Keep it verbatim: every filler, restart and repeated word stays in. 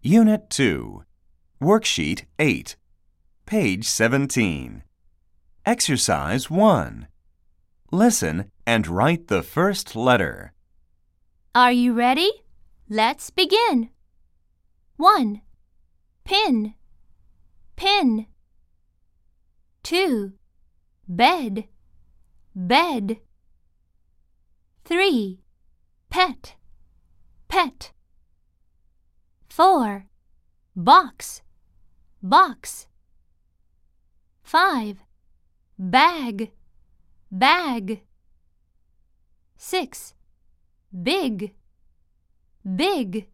Unit two, Worksheet eight, page seventeen. Exercise one. Listen and write the first letter. Are you ready? Let's begin. one. Pin, pin. two. Bed, bed. three. Pet, pet. four. Box, box. five. Bag, bag. six. Big, big.